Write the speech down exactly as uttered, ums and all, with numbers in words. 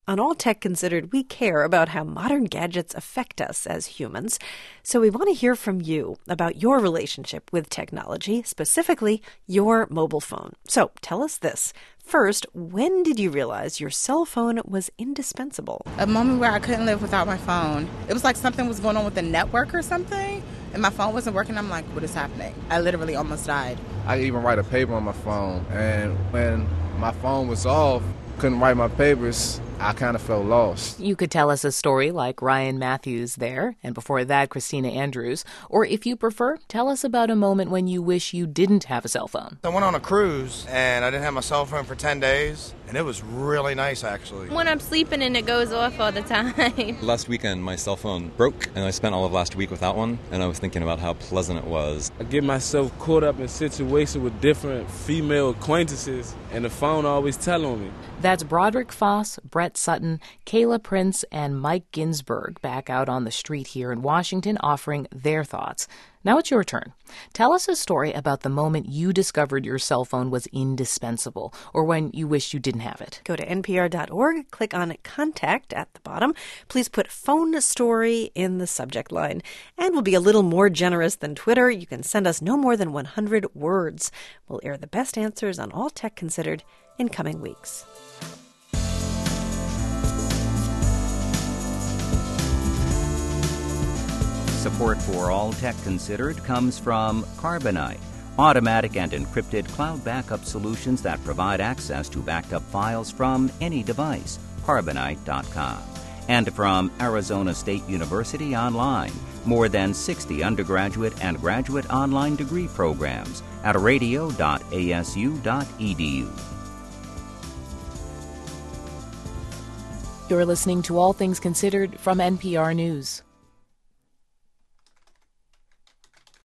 On All Tech Considered, we care about how modern gadgets affect us as humans. So we want to hear from you about your relationship with technology, specifically your mobile phone. So tell us this. First, when did you realize your cell phone was indispensable? A moment where I couldn't live without my phone. It was like something was going on with the network or something, and my phone wasn't working. I'm like, what is happening? I literally almost died. I even write a paper on my phone, and when my phone was off, couldn't write my papers, I kind of felt lost. You could tell us a story like Ryan Matthews there, and before that, Christina Andrews. Or if you prefer, tell us about a moment when you wish you didn't have a cell phone. I went on a cruise, and I didn't have my cell phone for ten days, and it was really nice, actually. When I'm sleeping and it goes off all the time. Last weekend, my cell phone broke, and I spent all of last week without one, and I was thinking about how pleasant it was. I get myself caught up in situations with different female acquaintances, and the phone always tell on me. That's Broderick Foss, Brett Sutton, Kayla Prince, and Mike Ginsberg back out on the street here in Washington offering their thoughts. Now it's your turn. Tell us a story about the moment you discovered your cell phone was indispensable, or when you wished you didn't have it. Go to N P R dot org, click on Contact at the bottom. Please put phone story in the subject line. And we'll be a little more generous than Twitter. You can send us no more than one hundred words. We'll air the best answers on All Tech Considered in coming weeks. Support for All Tech Considered comes from Carbonite, automatic and encrypted cloud backup solutions that provide access to backed up files from any device, carbonite dot com. And from Arizona State University Online, more than sixty undergraduate and graduate online degree programs at radio dot a s u dot e d u. You're listening to All Things Considered from N P R News.